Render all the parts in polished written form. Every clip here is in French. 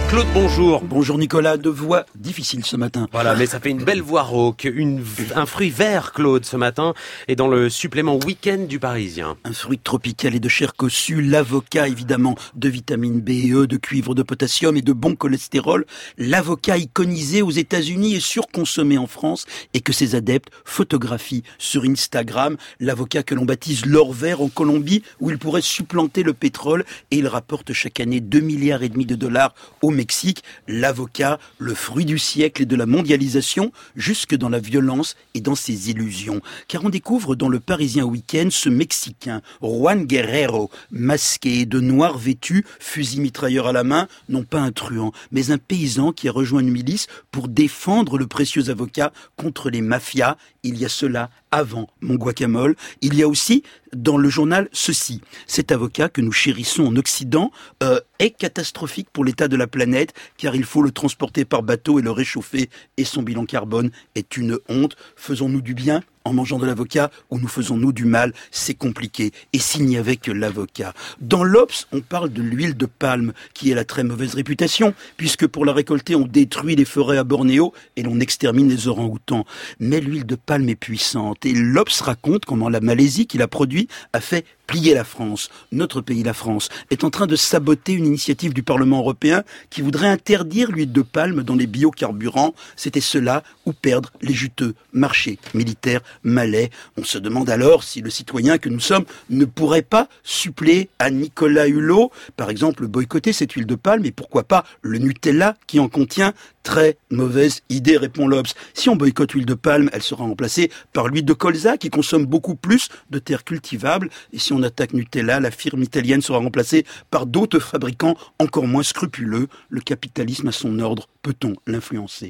Claude, bonjour. Bonjour Nicolas, de voix difficile ce matin. Voilà, mais ça fait une belle voix rauque, un fruit vert, Claude, ce matin, et dans le supplément week-end du Parisien. Un fruit tropical et de chair cossue, l'avocat évidemment, de vitamine B et E, de cuivre, de potassium et de bon cholestérol. L'avocat iconisé aux États-Unis et surconsommé en France et que ses adeptes photographient sur Instagram. L'avocat que l'on baptise l'or vert en Colombie où il pourrait supplanter le pétrole et il rapporte chaque année 2,5 milliards de dollars au Mexique. L'avocat, le fruit du siècle et de la mondialisation, jusque dans la violence et dans ses illusions. Car on découvre dans le Parisien Week-end ce Mexicain, Juan Guerrero, masqué de noir vêtu, fusil mitrailleur à la main, non pas un truand, mais un paysan qui a rejoint une milice pour défendre le précieux avocat contre les mafias. Il y a cela avant mon guacamole. Il y a aussi dans le journal ceci. Cet avocat que nous chérissons en Occident est catastrophique pour l'état de la planète car il faut le transporter par bateau et le réchauffer et son bilan carbone est une honte. Faisons-nous du bien en mangeant de l'avocat ou nous faisons-nous du mal? C'est compliqué. Et s'il n'y avait que l'avocat. Dans l'Obs, on parle de l'huile de palme qui a la très mauvaise réputation puisque pour la récolter, on détruit les forêts à Bornéo et l'on extermine les orang-outans. Mais l'huile de palme est puissante et l'Obs raconte comment la Malaisie qui la produit a fait plier la France. Notre pays, la France, est en train de saboter une initiative du Parlement européen qui voudrait interdire l'huile de palme dans les biocarburants. C'était cela ou perdre les juteux marchés militaires malais. On se demande alors si le citoyen que nous sommes ne pourrait pas suppléer à Nicolas Hulot, par exemple boycotter cette huile de palme et pourquoi pas le Nutella qui en contient. Très mauvaise idée, répond l'Obs. Si on boycotte l'huile de palme, elle sera remplacée par l'huile de colza qui consomme beaucoup plus de terres cultivables. Et si on attaque Nutella, la firme italienne sera remplacée par d'autres fabricants encore moins scrupuleux. Le capitalisme à son ordre, peut-on l'influencer?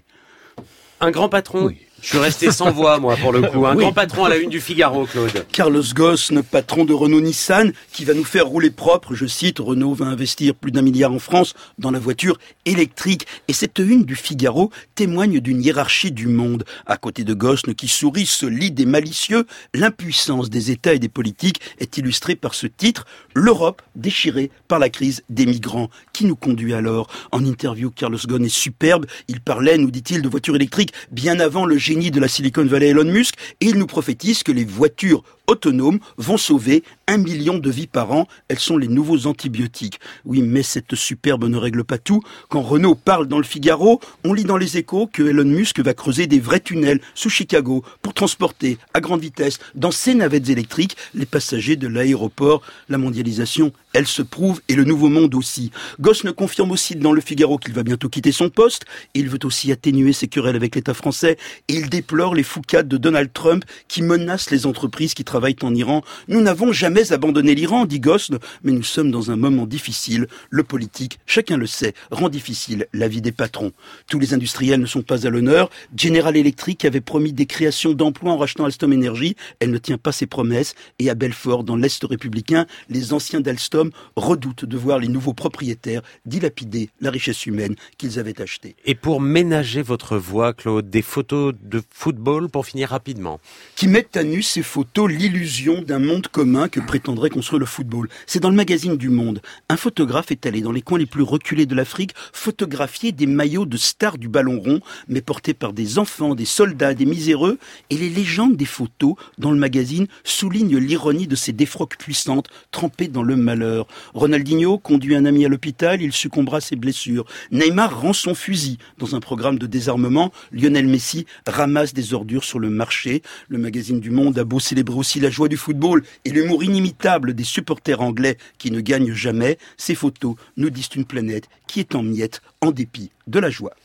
Un grand patron. Oui. Je suis resté sans voix, moi, pour le coup. Un grand patron à la une du Figaro, Claude. Carlos Ghosn, patron de Renault-Nissan, qui va nous faire rouler propre. Je cite, Renault va investir plus d'1 milliard en France dans la voiture électrique. Et cette une du Figaro témoigne d'une hiérarchie du monde. À côté de Ghosn, qui sourit, solide et malicieux, l'impuissance des États et des politiques est illustrée par ce titre, l'Europe déchirée par la crise des migrants. Qui nous conduit alors? En interview, Carlos Ghosn est superbe. Il parlait, nous dit-il, de voitures électriques bien avant le génie de la Silicon Valley Elon Musk et il nous prophétise que les voitures autonomes vont sauver 1 million de vies par an. Elles sont les nouveaux antibiotiques. Oui, mais cette superbe ne règle pas tout. Quand Renault parle dans le Figaro, on lit dans les Échos que Elon Musk va creuser des vrais tunnels sous Chicago pour transporter à grande vitesse dans ses navettes électriques les passagers de l'aéroport. La mondialisation, elle se prouve et le nouveau monde aussi. Ghosn confirme aussi dans le Figaro qu'il va bientôt quitter son poste. Il veut aussi atténuer ses querelles avec l'État français et il déplore les foucades de Donald Trump qui menacent les entreprises qui travaillent en Iran. Nous n'avons jamais abandonné l'Iran, dit Ghosn, mais nous sommes dans un moment difficile. Le politique, chacun le sait, rend difficile la vie des patrons. Tous les industriels ne sont pas à l'honneur. General Electric avait promis des créations d'emplois en rachetant Alstom Energy. Elle ne tient pas ses promesses. Et à Belfort, dans l'Est républicain, les anciens d'Alstom redoutent de voir les nouveaux propriétaires dilapider la richesse humaine qu'ils avaient achetée. Et pour ménager votre voix, Claude, des photos de football pour finir rapidement. Qui mettent à nu ces photos l'illusion d'un monde commun que prétendrait construire le football. C'est dans le magazine du Monde. Un photographe est allé dans les coins les plus reculés de l'Afrique photographier des maillots de stars du ballon rond, mais portés par des enfants, des soldats, des miséreux. Et les légendes des photos dans le magazine soulignent l'ironie de ces défroques puissantes trempées dans le malheur. Ronaldinho conduit un ami à l'hôpital, il succombera à ses blessures. Neymar rend son fusil dans un programme de désarmement. Lionel Messi ramasse des ordures sur le marché. Le magazine du Monde a beau célébrer aussi la joie du football et l'humour inimitable des supporters anglais qui ne gagnent jamais, ces photos nous disent une planète qui est en miettes en dépit de la joie.